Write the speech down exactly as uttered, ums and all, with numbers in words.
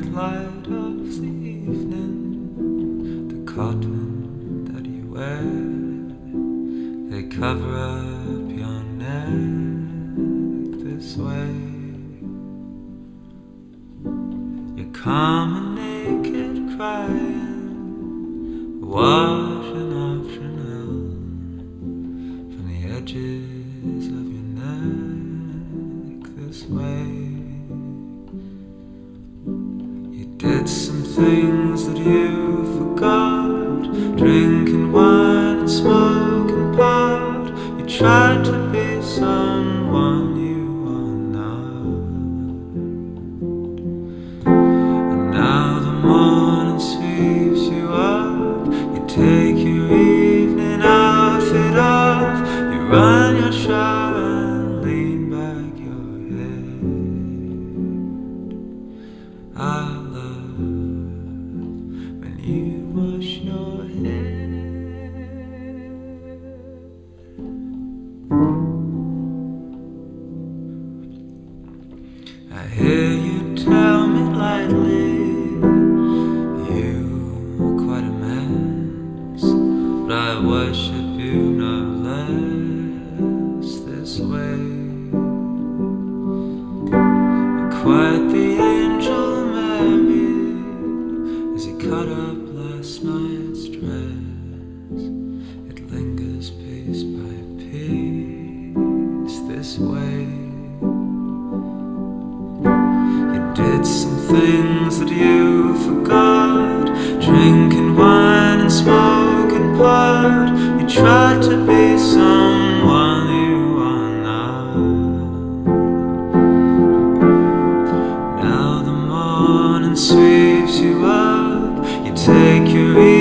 light of the evening, the cotton that you wear, they cover up your neck this way. You're coming naked, crying, washing off Chanel from the edges of your neck this way. You did some things that you forgot, drinking wine and smoking pot. You tried to be someone you are not, and now the morning sweeps you up. You take your evening outfit off, you run your shower and lean back your head. I love when you wash your hair. I hear you tell me lightly you're quite a mess, but I worship you no less this way. You're quite the angel Mary as you cut up last night's dress. It lingers piece by piece this way. You did some things that you forgot, drinking wine and smoking pot. You tried to be someone you are not. Now the morning sweeps you up. You take your